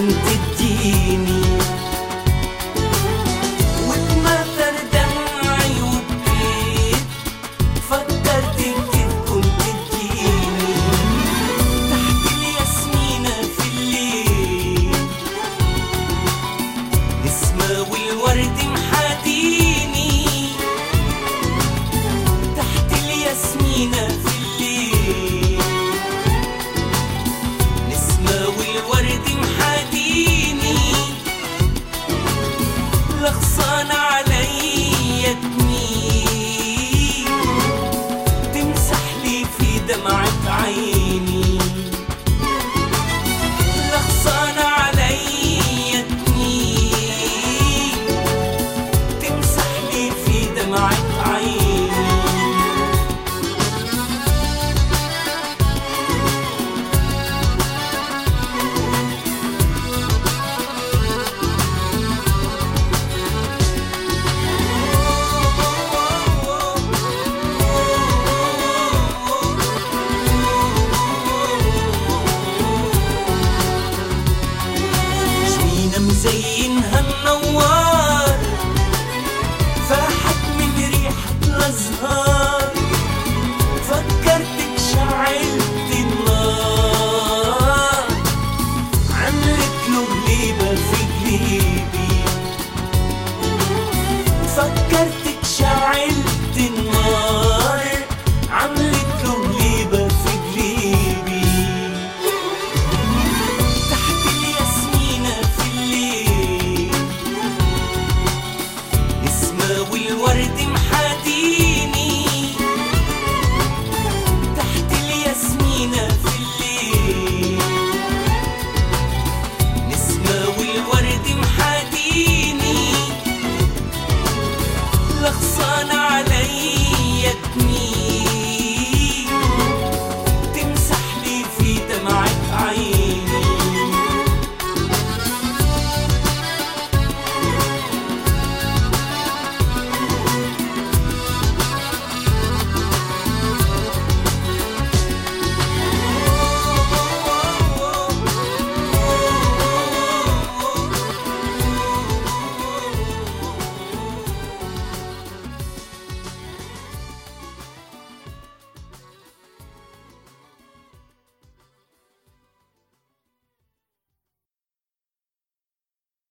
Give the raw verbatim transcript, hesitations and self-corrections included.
كنت تجيني، واتمطر دمعي وبكيت فكرت كيف كنت تجيني. تحت الياسمينة في الليل نسمة والورد محاديني، تحت الياسمينة في الليل نسمة والورد محاديني. لغصان عليا تميل تمسح لي في دمعة عيني، لغصان عليا تميل تمسح لي في دمعة عيني. مزينها النوار فاحت من ريحة الأزهار، فكرتك شعلت النار عملت له غليبة في قلبي.